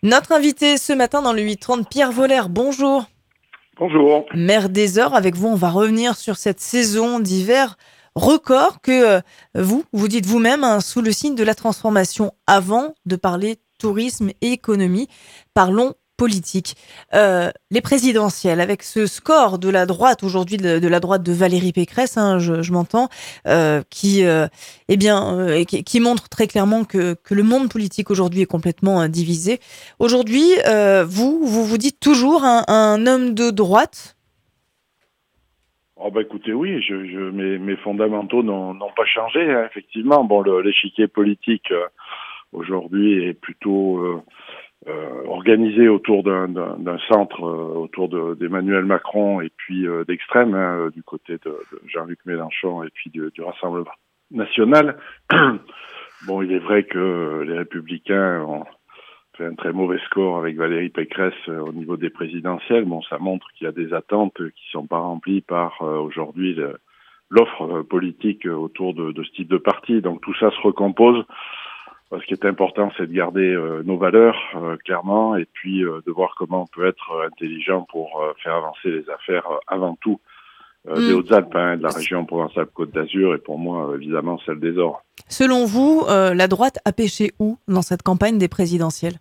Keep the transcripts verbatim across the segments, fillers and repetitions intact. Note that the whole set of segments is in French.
Notre invité ce matin dans le huit trente, Pierre Voller, bonjour. Bonjour. Maire des Eures, avec vous, on va revenir sur cette saison d'hiver record que euh, vous, vous dites vous-même, hein, sous le signe de la transformation. Avant de parler tourisme et économie, parlons politique. Euh, les présidentielles, avec ce score de la droite aujourd'hui, de, de la droite de Valérie Pécresse, hein, je, je m'entends, euh, qui, euh, eh bien, euh, qui, qui montre très clairement que, que le monde politique aujourd'hui est complètement euh, divisé. Aujourd'hui, euh, vous, vous vous dites toujours un, un homme de droite. Oh bah écoutez, oui, je, je, mes, mes fondamentaux n'ont, n'ont pas changé, hein, effectivement. Bon, le, l'échiquier politique euh, aujourd'hui est plutôt euh, euh, organisé autour d'un, d'un, d'un centre, euh, autour de, d'Emmanuel Macron et puis euh, d'extrême, hein, du côté de, de Jean-Luc Mélenchon et puis du, du Rassemblement national. Bon, il est vrai que les Républicains ont fait un très mauvais score avec Valérie Pécresse euh, au niveau des présidentielles. Bon, ça montre qu'il y a des attentes qui sont pas remplies par euh, aujourd'hui le, l'offre euh, politique euh, autour de, de ce type de parti. Donc tout ça se recompose. Euh, Ce qui est important, c'est de garder euh, nos valeurs euh, clairement, et puis euh, de voir comment on peut être euh, intelligent pour euh, faire avancer les affaires euh, avant tout euh, des Hmm. Hautes-Alpes, hein, de la région Provence-Alpes-Côte d'Azur, et pour moi euh, évidemment celle des Ors. Selon vous, euh, la droite a pêché où dans cette campagne des présidentielles?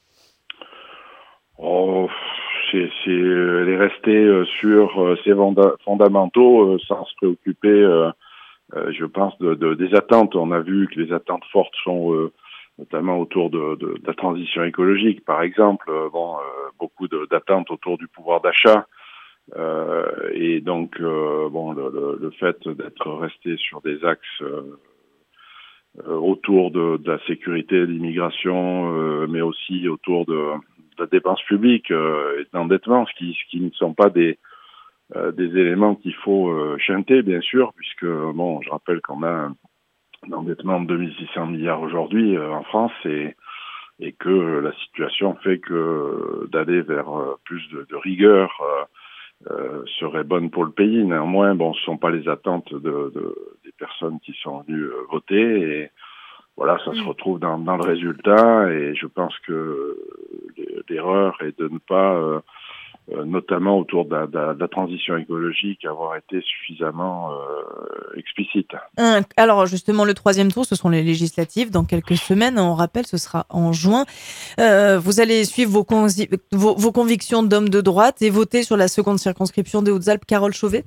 Oh, c'est, c'est, elle est restée euh, sur euh, ses fonda- fondamentaux euh, sans se préoccuper, euh, euh, je pense, de, de- des attentes. On a vu que les attentes fortes sont euh, notamment autour de, de, de la transition écologique, par exemple. Euh, bon, euh, beaucoup de, d'attentes autour du pouvoir d'achat. Euh, et donc, euh, bon, le, le, le fait d'être resté sur des axes euh, euh, autour de, de la sécurité, de l'immigration, euh, mais aussi autour de, de la dépense publique euh, et de l'endettement, ce qui, ce qui ne sont pas des, euh, des éléments qu'il faut euh, chanter, bien sûr, puisque, bon, je rappelle qu'on a un, un endettement de deux mille six cents milliards aujourd'hui euh, en France, et, et que la situation fait que euh, d'aller vers euh, plus de, de rigueur euh, euh, serait bonne pour le pays. Néanmoins, bon, ce ne sont pas les attentes de, de, des personnes qui sont venues euh, voter, et voilà, ça se retrouve dans, dans le résultat, et je pense que l'erreur est de ne pas, euh, euh, notamment autour de la, de la- de la transition écologique, avoir été suffisamment euh, explicite. Hum, Alors justement, le troisième tour, ce sont les législatives. Dans quelques semaines, on rappelle, ce sera en juin. Euh, vous allez suivre vos, consi- vos, vos convictions d'homme de droite et voter sur la seconde circonscription des Hautes-Alpes, Carole Chauvet?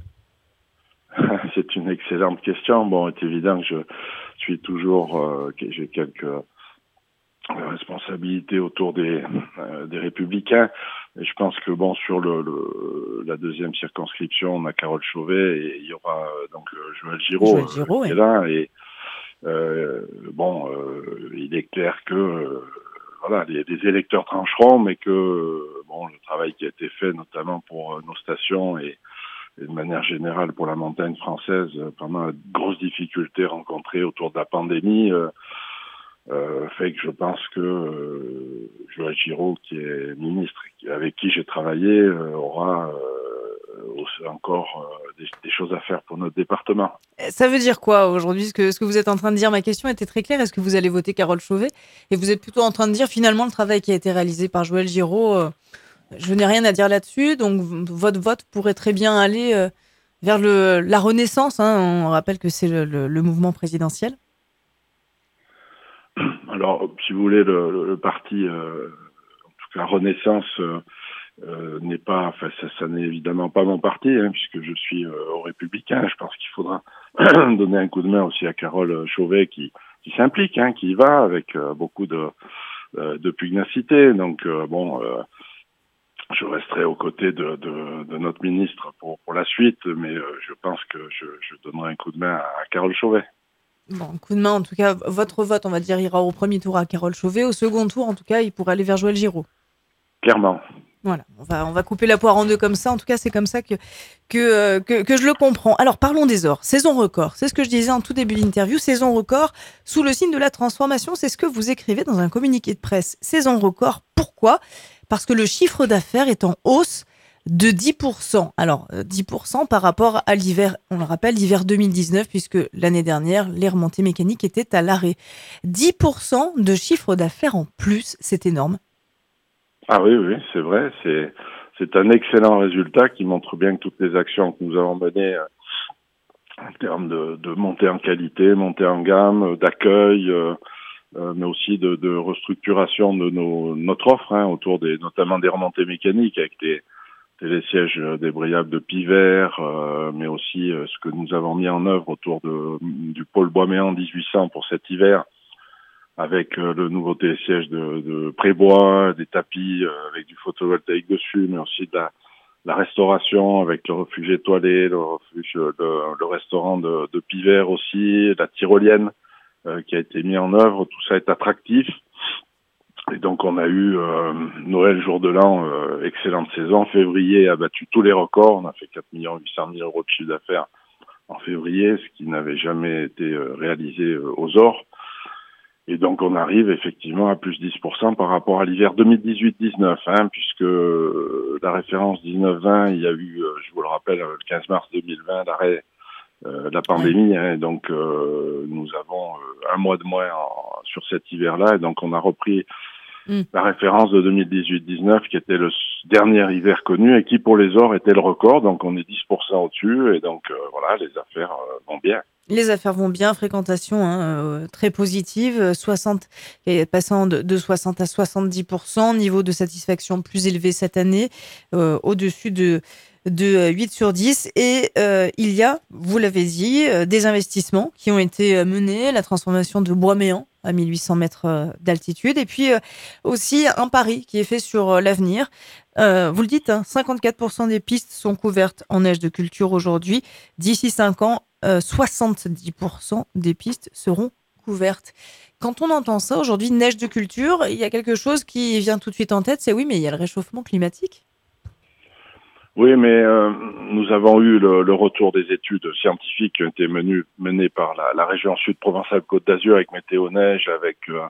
C'est une excellente question. Bon, il est évident que je suis toujours, euh, que j'ai quelques responsabilités autour des, euh, des Républicains. Et je pense que bon, sur le, le la deuxième circonscription, on a Carole Chauvet, et il y aura euh, donc euh, Joël Giraud Joël euh, Giraud, qui est oui. là. Et euh, bon, euh, il est clair que euh, voilà, les, les électeurs trancheront, mais que euh, bon, le travail qui a été fait, notamment pour euh, nos stations, et, et de manière générale pour la montagne française, euh, pendant la grosse difficulté rencontrée autour de la pandémie, euh, euh, fait que je pense que euh, Joël Giraud, qui est ministre, avec qui j'ai travaillé, euh, aura euh, aussi encore euh, des, des choses à faire pour notre département. Ça veut dire quoi aujourd'hui, ce que, ce que vous êtes en train de dire? Ma question était très claire. Est-ce que vous allez voter Carole Chauvet? Et vous êtes plutôt en train de dire finalement le travail qui a été réalisé par Joël Giraud, euh, je n'ai rien à dire là-dessus. Donc v- votre vote pourrait très bien aller euh, vers le, la Renaissance, hein. On rappelle que c'est le, le- le mouvement présidentiel. Alors, si vous voulez, le, le, le parti, euh, en tout cas Renaissance, euh, euh, n'est pas, enfin ça, ça n'est évidemment pas mon parti, hein, puisque je suis euh, aux Républicains. Je pense qu'il faudra donner un coup de main aussi à Carole Chauvet, qui, qui s'implique, hein, qui y va avec euh, beaucoup de, euh, de pugnacité. Donc euh, bon, euh, je resterai aux côtés de, de, de notre ministre pour, pour la suite, mais euh, je pense que je, je donnerai un coup de main à, à Carole Chauvet. Bon, coup de main, en tout cas, votre vote, on va dire, ira au premier tour à Carole Chauvet. Au second tour, en tout cas, il pourrait aller vers Joël Giraud. Clairement. Voilà, on va, on va couper la poire en deux comme ça. En tout cas, c'est comme ça que, que, euh, que, que je le comprends. Alors, parlons des ors. Saison record. C'est ce que je disais en tout début d'interview. Saison record sous le signe de la transformation. C'est ce que vous écrivez dans un communiqué de presse. Saison record. Pourquoi? Parce que le chiffre d'affaires est en hausse de dix pour cent. Alors, euh, dix pour cent par rapport à l'hiver, on le rappelle, l'hiver deux mille dix-neuf, puisque l'année dernière, les remontées mécaniques étaient à l'arrêt. dix pour cent de chiffre d'affaires en plus, c'est énorme. Ah oui, oui, c'est vrai. C'est c'est un excellent résultat qui montre bien que toutes les actions que nous avons menées euh, en termes de, de montée en qualité, montée en gamme, euh, d'accueil, euh, euh, mais aussi de, de restructuration de nos, notre offre hein, autour des notamment des remontées mécaniques avec des télésièges euh, débrayables de Pivert, euh, mais aussi euh, ce que nous avons mis en œuvre autour de, du pôle Bois-Méan dix-huit cents pour cet hiver, avec euh, le nouveau télésiège de, de Prébois, des tapis euh, avec du photovoltaïque dessus, mais aussi de la, la restauration avec le refuge étoilé, le refuge, le, le restaurant de, de Pivert aussi, la tyrolienne euh, qui a été mis en œuvre. Tout ça est attractif. Et donc on a eu euh, Noël jour de l'an, euh, excellente saison. Février a battu tous les records. On a fait quatre millions huit cent mille euros de chiffre d'affaires en février, ce qui n'avait jamais été euh, réalisé euh, aux Ors. Et donc on arrive effectivement à plus dix pour cent par rapport à l'hiver deux mille dix-huit dix-neuf, hein, puisque euh, la référence dix-neuf vingt, il y a eu, euh, je vous le rappelle, le quinze mars deux mille vingt, l'arrêt euh, de la pandémie. Hein, et donc euh, nous avons euh, un mois de moins en, sur cet hiver-là. Et donc on a repris mm. la référence de deux mille dix-huit dix-neuf, qui était le dernier hiver connu et qui pour les Ors était le record. Donc on est dix pour cent au-dessus. Et donc euh, voilà, les affaires euh, vont bien. Les affaires vont bien, fréquentation hein, euh, très positive, soixante, passant de, de soixante à soixante-dix pour cent, niveau de satisfaction plus élevé cette année, euh, au-dessus de, de huit sur dix. Et euh, il y a, vous l'avez dit, euh, des investissements qui ont été menés, la transformation de Bois-Méan à mille huit cents mètres euh, d'altitude, et puis euh, aussi un pari qui est fait sur euh, l'avenir. Euh, vous le dites, hein, cinquante-quatre pour cent des pistes sont couvertes en neige de culture aujourd'hui. D'ici cinq ans, euh, soixante-dix pour cent des pistes seront couvertes. Quand on entend ça aujourd'hui, neige de culture, il y a quelque chose qui vient tout de suite en tête, c'est oui, mais il y a le réchauffement climatique. Oui, mais euh, nous avons eu le, le retour des études scientifiques qui ont été menues, menées par la, la région Sud Provence-Alpes-Côte d'Azur avec Météo Neige, avec euh,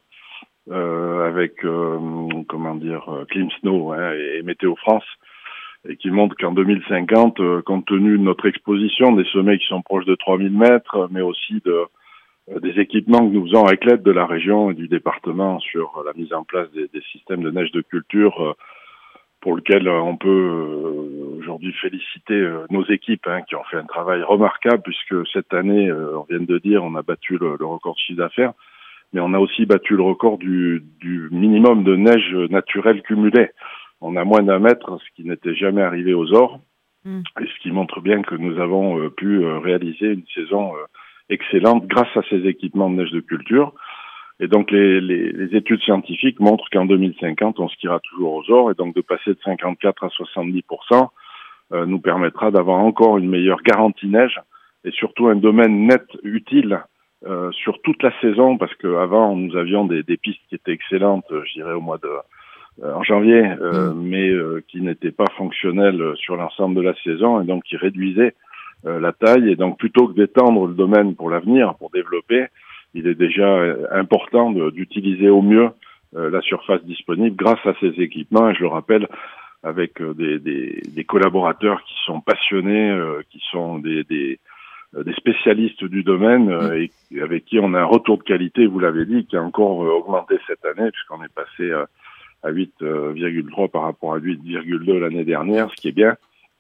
euh, avec euh, comment dire Climsnow hein, et, et Météo France, et qui montrent qu'en deux mille cinquante, euh, compte tenu de notre exposition, des sommets qui sont proches de trois mille mètres, mais aussi de euh, des équipements que nous faisons avec l'aide de la région et du département sur la mise en place des, des systèmes de neige de culture, euh, pour lequel on peut euh, aujourd'hui féliciter euh, nos équipes hein, qui ont fait un travail remarquable, puisque cette année, euh, on vient de dire, on a battu le, le record de chiffre d'affaires, mais on a aussi battu le record du, du minimum de neige naturelle cumulée. On a moins d'un mètre, ce qui n'était jamais arrivé aux Ors, mmh. et ce qui montre bien que nous avons euh, pu euh, réaliser une saison euh, excellente grâce à ces équipements de neige de culture. Et donc les, les, les études scientifiques montrent qu'en deux mille cinquante, on skiera toujours aux Ors, et donc de passer de cinquante-quatre à soixante-dix pour cent euh, nous permettra d'avoir encore une meilleure garantie neige, et surtout un domaine net utile euh, sur toute la saison, parce qu'avant nous avions des, des pistes qui étaient excellentes, je dirais au mois de euh, en janvier, euh, mmh. mais euh, qui n'étaient pas fonctionnelles sur l'ensemble de la saison, et donc qui réduisaient euh, la taille. Et donc plutôt que d'étendre le domaine pour l'avenir, pour développer, il est déjà important de, d'utiliser au mieux euh, la surface disponible grâce à ces équipements. Et je le rappelle, avec euh, des, des, des collaborateurs qui sont passionnés, euh, qui sont des, des, des spécialistes du domaine euh, et avec qui on a un retour de qualité, vous l'avez dit, qui a encore euh, augmenté cette année, puisqu'on est passé euh, à huit virgule trois par rapport à huit virgule deux l'année dernière, ce qui est bien.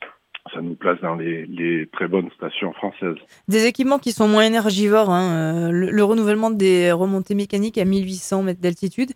Ça nous place dans les, les très bonnes stations françaises. Des équipements qui sont moins énergivores, hein, euh, le, le renouvellement des remontées mécaniques à mille huit cents mètres d'altitude,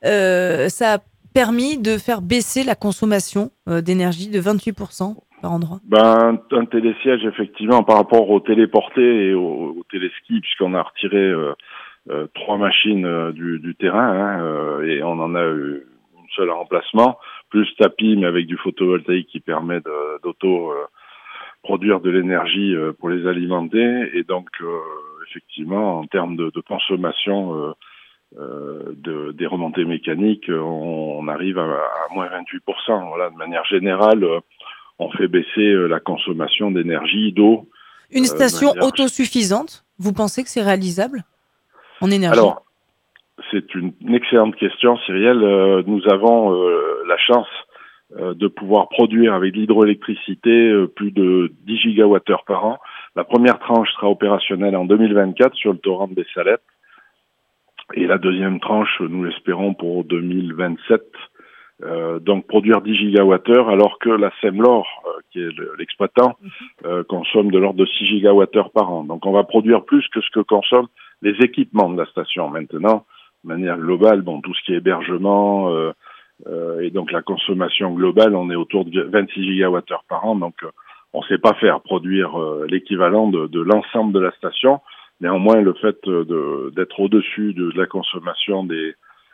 euh, ça a permis de faire baisser la consommation euh, d'énergie de vingt-huit pour cent par endroit. Ben, un télésiège, effectivement, par rapport au téléporté et au, au téléski, puisqu'on a retiré euh, euh, trois machines euh, du, du terrain, hein, euh, et on en a eu une seule en remplacement, plus tapis, mais avec du photovoltaïque qui permet de, d'auto euh, produire de l'énergie euh, pour les alimenter. Et donc, euh, effectivement, en termes de, de consommation euh, euh, de, des remontées mécaniques, on, on arrive à, à moins vingt-huit pour cent. Voilà, de manière générale, euh, on fait baisser euh, la consommation d'énergie, d'eau. Une station euh, autosuffisante, vous pensez que c'est réalisable en énergie? Alors, c'est une, une excellente question, Cyrielle. Euh, nous avons euh, la chance euh, de pouvoir produire avec l'hydroélectricité euh, plus de dix gigawattheures par an. La première tranche sera opérationnelle en deux mille vingt-quatre sur le torrent des Salettes. Et la deuxième tranche, nous l'espérons pour deux mille vingt-sept, Euh, donc produire dix gigawattheures alors que la Semlor, euh, qui est le, l'exploitant, euh, consomme de l'ordre de six gigawattheures par an. Donc on va produire plus que ce que consomment les équipements de la station. Maintenant, de manière globale, bon, tout ce qui est hébergement euh, euh, et donc la consommation globale, on est autour de vingt-six gigawattheures par an. Donc euh, on ne sait pas faire produire euh, l'équivalent de, de l'ensemble de la station. Néanmoins, le fait de, d'être au-dessus de, de la consommation des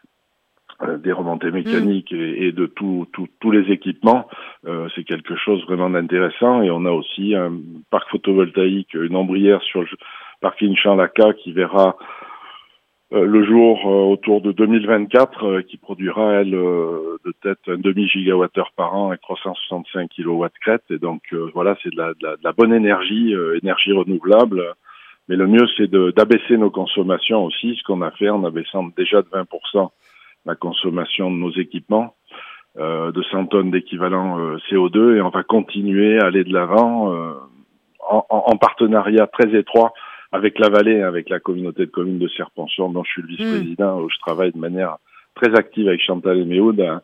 des remontées mécaniques mmh. et, et de tous tout, tous les équipements, euh, c'est quelque chose vraiment d'intéressant. Et on a aussi un parc photovoltaïque, une ombrière sur le parking Champ-Laca qui verra euh, le jour euh, autour de deux mille vingt-quatre, euh, qui produira, elle, euh, de tête un demi-gigawattheure par an et trois cent soixante-cinq kilowatts crête. Et donc, euh, voilà, c'est de la, de la, de la bonne énergie, euh, énergie renouvelable. Mais le mieux, c'est de, d'abaisser nos consommations aussi, ce qu'on a fait en abaissant déjà de vingt pour cent la consommation de nos équipements, euh, de cent tonnes d'équivalent euh, C O deux, et on va continuer à aller de l'avant euh, en, en partenariat très étroit avec la vallée, avec la communauté de communes de Serre-Ponçon, dont je suis le vice-président, mmh. où je travaille de manière très active avec Chantal et Méhoud à,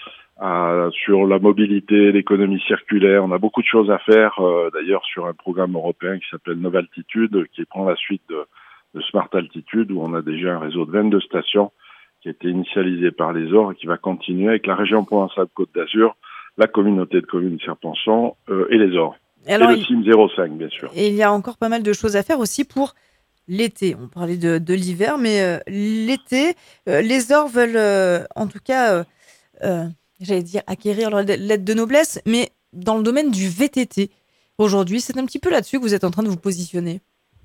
à, sur la mobilité, l'économie circulaire. On a beaucoup de choses à faire, euh, d'ailleurs sur un programme européen qui s'appelle Novaltitude, qui prend la suite de, de Smart Altitude, où on a déjà un réseau de vingt-deux stations qui a été initialisé par les O R et qui va continuer avec la région Provence-Alpes-Côte d'Azur, la communauté de communes de Serre-Ponçon euh, et les O R. Et, alors, et le Team zéro cinq, bien sûr. Et il y a encore pas mal de choses à faire aussi pour l'été. On parlait de, de l'hiver, mais euh, l'été, euh, les O R veulent, euh, en tout cas, euh, euh, j'allais dire acquérir leur lettre de noblesse, mais dans le domaine du V T T. Aujourd'hui, c'est un petit peu là-dessus que vous êtes en train de vous positionner.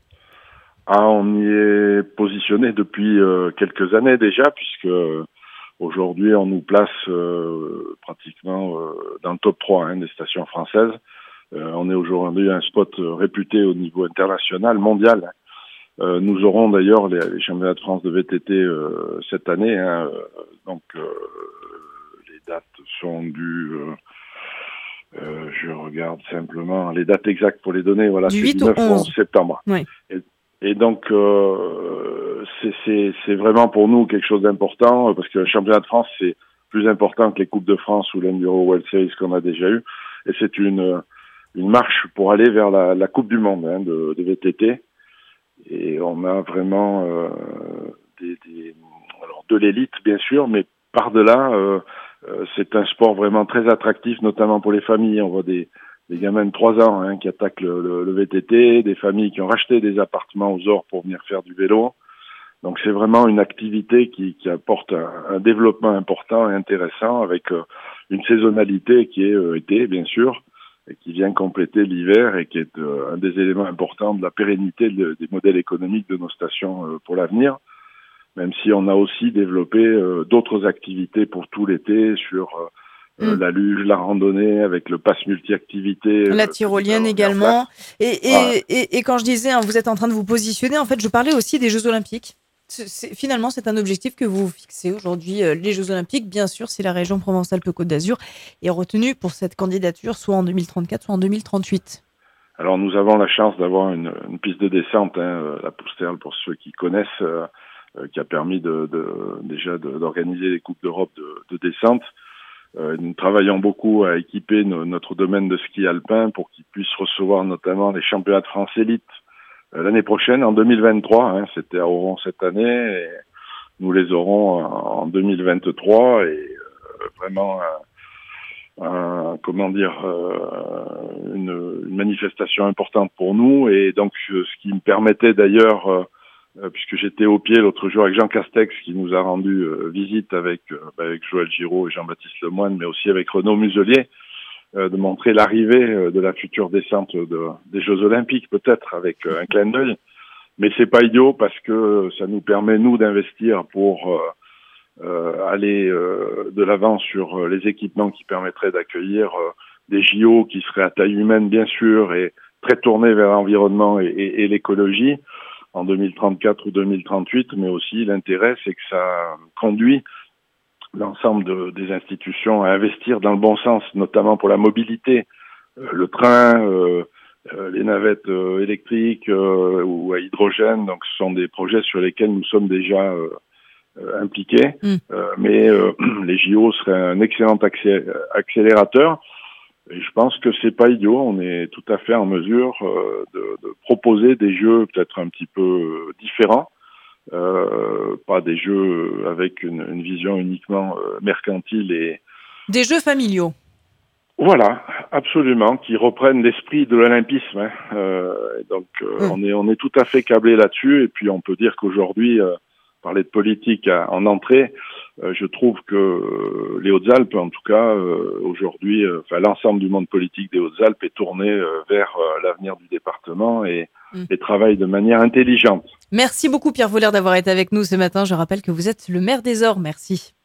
Ah, on y est positionné depuis euh, quelques années déjà, puisque euh, aujourd'hui on nous place euh, pratiquement euh, dans le top trois hein, des stations françaises. Euh, on est aujourd'hui un spot euh, réputé au niveau international, mondial. Euh, nous aurons d'ailleurs les, les championnats de France de V T T euh, cette année. Hein, euh, donc euh, les dates sont du... Euh, euh, je regarde simplement les dates exactes pour les donner. Voilà, du c'est huit du neuf au onze septembre. Oui. Et, Et donc, euh, c'est, c'est, c'est vraiment pour nous quelque chose d'important, parce que le championnat de France, c'est plus important que les Coupes de France ou l'Enduro World Series qu'on a déjà eu. Et c'est une, une marche pour aller vers la, la Coupe du Monde hein, de, de V T T. Et on a vraiment euh, des, des, alors de l'élite, bien sûr, mais par-delà, euh, euh, c'est un sport vraiment très attractif, notamment pour les familles. On voit des des gamins de trois ans hein, qui attaquent le, le, le V T T, des familles qui ont racheté des appartements aux O R pour venir faire du vélo. Donc c'est vraiment une activité qui, qui apporte un, un développement important et intéressant avec euh, une saisonnalité qui est euh, été, bien sûr, et qui vient compléter l'hiver et qui est euh, un des éléments importants de la pérennité de, des modèles économiques de nos stations euh, pour l'avenir. Même si on a aussi développé euh, d'autres activités pour tout l'été sur... Euh, Euh, mmh. la luge, la randonnée avec le pass multi-activité. La tyrolienne euh, également. Et, et, ouais. et, et quand je disais, hein, vous êtes en train de vous positionner, en fait, je parlais aussi des Jeux Olympiques. C'est, c'est, finalement, c'est un objectif que vous fixez aujourd'hui. Euh, les Jeux Olympiques, bien sûr, c'est la région Provence-Alpes-Côte d'Azur est retenue pour cette candidature, soit en deux mille trente-quatre, soit en deux mille trente-huit. Alors, nous avons la chance d'avoir une, une piste de descente, hein, la Pousterle, pour ceux qui connaissent, euh, euh, qui a permis de, de, déjà de, d'organiser les Coupes d'Europe de, de descente. Euh, nous travaillons beaucoup à équiper no, notre domaine de ski alpin pour qu'il puisse recevoir notamment les championnats de France élite euh, l'année prochaine, en deux mille vingt-trois. Hein, c'était à Oran cette année et nous les aurons en, en deux mille vingt-trois et euh, vraiment un, un, comment dire euh, une, une manifestation importante pour nous et donc ce qui me permettait d'ailleurs euh, Euh, puisque j'étais au pied l'autre jour avec Jean Castex qui nous a rendu euh, visite avec euh, avec Joël Giraud et Jean-Baptiste Lemoyne, mais aussi avec Renaud Muselier, euh, de montrer l'arrivée euh, de la future descente de, des Jeux Olympiques, peut-être avec euh, un clin d'œil. Mais c'est pas idiot parce que ça nous permet nous d'investir pour euh, euh, aller euh, de l'avant sur euh, les équipements qui permettraient d'accueillir euh, des J O qui seraient à taille humaine bien sûr et très tournés vers l'environnement et, et, et l'écologie en deux mille trente-quatre ou deux mille trente-huit, mais aussi l'intérêt, c'est que ça conduit l'ensemble de, des institutions à investir dans le bon sens, notamment pour la mobilité, euh, le train, euh, euh, les navettes euh, électriques euh, ou à hydrogène. Donc, ce sont des projets sur lesquels nous sommes déjà euh, euh, impliqués, Mm. euh, mais euh, les J O seraient un excellent accé- accélérateur. Et je pense que c'est pas idiot. On est tout à fait en mesure euh, de, de proposer des jeux peut-être un petit peu euh, différents, euh, pas des jeux avec une, une vision uniquement euh, mercantile et Des jeux familiaux. voilà, absolument, qui reprennent l'esprit de l'olympisme. Hein. Euh, et donc euh, Mm. on est on est tout à fait câblé là-dessus. Et puis on peut dire qu'aujourd'hui, euh, parler de politique à- en entrée, euh, je trouve que euh, les Hautes-Alpes, en tout cas euh, aujourd'hui, euh, enfin l'ensemble du monde politique des Hautes-Alpes est tourné euh, vers euh, l'avenir du département et, Mm. et travaille de manière intelligente. Merci beaucoup Pierre Vollert d'avoir été avec nous ce matin. Je rappelle que vous êtes le maire des Ors. Merci.